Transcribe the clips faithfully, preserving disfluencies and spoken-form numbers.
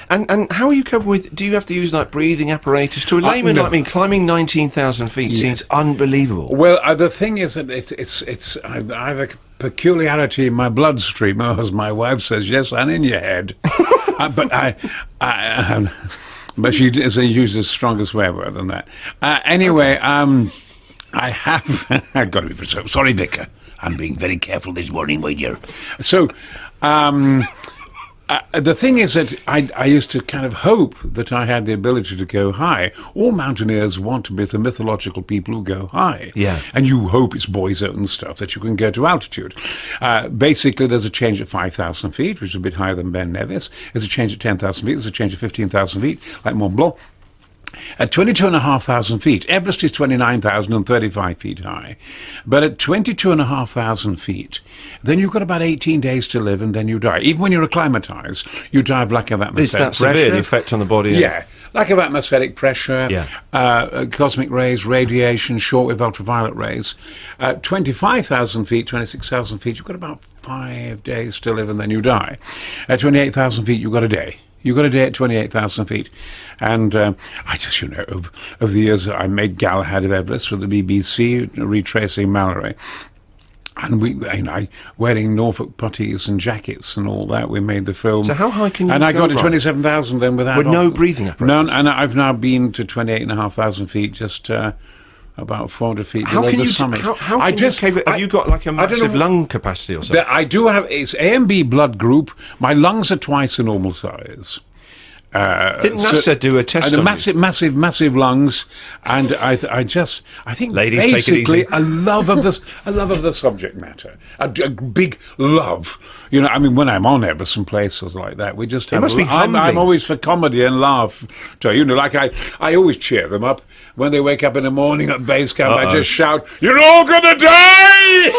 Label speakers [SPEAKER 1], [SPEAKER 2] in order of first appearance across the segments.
[SPEAKER 1] And and how are you coping with? Do you have to use like breathing apparatus? To a layman
[SPEAKER 2] uh, no.
[SPEAKER 1] like me, climbing nineteen thousand feet
[SPEAKER 2] yeah.
[SPEAKER 1] seems unbelievable.
[SPEAKER 2] Well, uh, the thing is that it's it's it's I, I have a peculiarity in my bloodstream, or as my wife says, yes, and in your head. uh, but I, I um, but she uses a stronger swear word than that. Uh, anyway, okay. um, I have. I've got to be so sorry, Vicar. I'm being very careful this morning, my dear. So. Um, Uh, the thing is that I, I used to kind of hope that I had the ability to go high. All mountaineers want to be the mythological people who go high.
[SPEAKER 1] Yeah.
[SPEAKER 2] And you hope it's boys out and stuff that you can go to altitude. Uh, basically, there's a change at five thousand feet, which is a bit higher than Ben Nevis. There's a change at ten thousand feet. There's a change at fifteen thousand feet, like Mont Blanc. At twenty-two and a half thousand feet, Everest is twenty-nine thousand and thirty-five feet high. But at twenty-two and a half thousand feet, then you've got about eighteen days to live and then you die. Even when you're acclimatized, you die of lack of atmospheric
[SPEAKER 1] Is that
[SPEAKER 2] pressure.
[SPEAKER 1] severe, the effect on the body?
[SPEAKER 2] Yeah. Lack of atmospheric pressure,
[SPEAKER 1] yeah.
[SPEAKER 2] uh, cosmic rays, radiation, shortwave ultraviolet rays. At twenty-five thousand feet, twenty-six thousand feet, you've got about five days to live and then you die. At twenty-eight thousand feet, you've got a day. You've got a day at twenty-eight thousand feet. And um, I just, you know, over, over the years, I made Galahad of Everest with the B B C, retracing Mallory. And we, you know, wearing Norfolk puttees and jackets and all that, we made the film.
[SPEAKER 1] So how high can you
[SPEAKER 2] And
[SPEAKER 1] go
[SPEAKER 2] I got to
[SPEAKER 1] right?
[SPEAKER 2] twenty-seven thousand then without...
[SPEAKER 1] With no breathing apparatus?
[SPEAKER 2] No, and I've now been to twenty-eight and a half thousand feet, just... Uh, about four hundred feet
[SPEAKER 1] how
[SPEAKER 2] below
[SPEAKER 1] can
[SPEAKER 2] the
[SPEAKER 1] you
[SPEAKER 2] summit.
[SPEAKER 1] How, how
[SPEAKER 2] I
[SPEAKER 1] can
[SPEAKER 2] just,
[SPEAKER 1] you, have
[SPEAKER 2] I,
[SPEAKER 1] you got like a massive
[SPEAKER 2] know,
[SPEAKER 1] lung capacity or something?
[SPEAKER 2] I do have, it's A and B blood group. My lungs are twice the normal size. Uh,
[SPEAKER 1] Didn't NASA so, do a test
[SPEAKER 2] and
[SPEAKER 1] on
[SPEAKER 2] a massive,
[SPEAKER 1] you?
[SPEAKER 2] massive, massive lungs, and I, th- I just, I think,
[SPEAKER 1] Ladies,
[SPEAKER 2] basically,
[SPEAKER 1] take it easy.
[SPEAKER 2] a love of this, a love of the subject matter, a, a big love. You know, I mean, when I'm on Everest and places like that, we just have.
[SPEAKER 1] It must be
[SPEAKER 2] I'm,
[SPEAKER 1] humbling.
[SPEAKER 2] I'm always for comedy and laugh. So, you know, like I, I always cheer them up when they wake up in the morning at base camp. Uh-oh. I just shout, "You're all gonna die!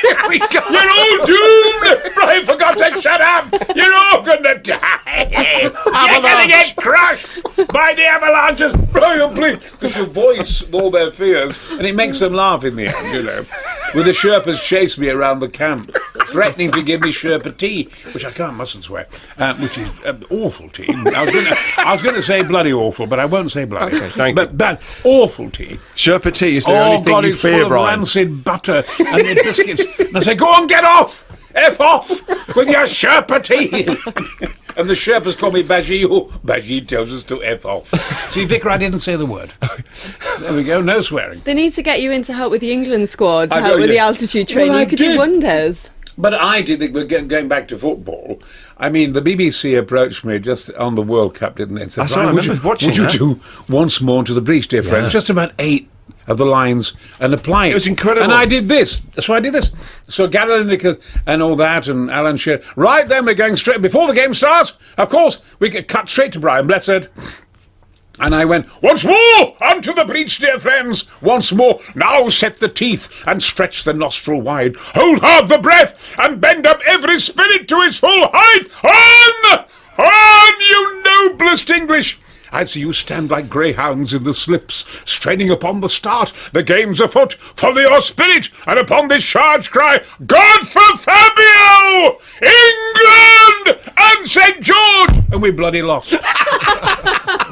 [SPEAKER 2] You're all doomed! Brian, for God's sake, shut up! You're all gonna die! You're gonna get crushed by the avalanches! Brian, please!" Because you voice all their fears, and it makes them laugh in the end, you know. With the Sherpas chase me around the camp, threatening to give me Sherpa tea, which I can't, mustn't swear, uh, which is uh, awful tea. I was gonna, I was going to say bloody awful, but I won't say bloody.
[SPEAKER 1] Okay, thank
[SPEAKER 2] but,
[SPEAKER 1] you.
[SPEAKER 2] But awful tea.
[SPEAKER 1] Sherpa tea is the
[SPEAKER 2] oh,
[SPEAKER 1] only thing
[SPEAKER 2] God,
[SPEAKER 1] you
[SPEAKER 2] it's
[SPEAKER 1] fear,
[SPEAKER 2] full of
[SPEAKER 1] Brian.
[SPEAKER 2] rancid butter and the biscuits. And I say, go on, get off! F off with your Sherpa tea! And the Sherpas call me Baji. Oh, Baji tells us to F off. See, Vicar, I didn't say the word. There we go, no swearing.
[SPEAKER 3] They need to get you in to help with the England squad, to
[SPEAKER 2] I
[SPEAKER 3] help
[SPEAKER 2] know,
[SPEAKER 3] with
[SPEAKER 2] yeah.
[SPEAKER 3] the altitude training.
[SPEAKER 2] Well,
[SPEAKER 3] you could
[SPEAKER 2] did.
[SPEAKER 3] do wonders.
[SPEAKER 2] But I did think, we're going back to football, I mean, the B B C approached me just on the World Cup, didn't they? And said,
[SPEAKER 1] I saw, I
[SPEAKER 2] would, you,
[SPEAKER 1] remember watching
[SPEAKER 2] would you
[SPEAKER 1] that.
[SPEAKER 2] do once more to the breach, dear friends?
[SPEAKER 1] Yeah.
[SPEAKER 2] Just about eight of the lines and apply it.
[SPEAKER 1] It was incredible.
[SPEAKER 2] And I did this. So I did this. So Gary Lineker and all that and Alan Shearer. Right then, we're going straight, before the game starts, of course, we get cut straight to Brian Blessed. And I went, once more, onto the breach, dear friends, once more, now set the teeth and stretch the nostril wide, hold hard the breath and bend up every spirit to its full height, on, on, you noblest English, as you stand like greyhounds in the slips, straining upon the start, the game's afoot, follow your spirit, and upon this charge cry, God for Fabio, England and Saint George, and we bloody lost.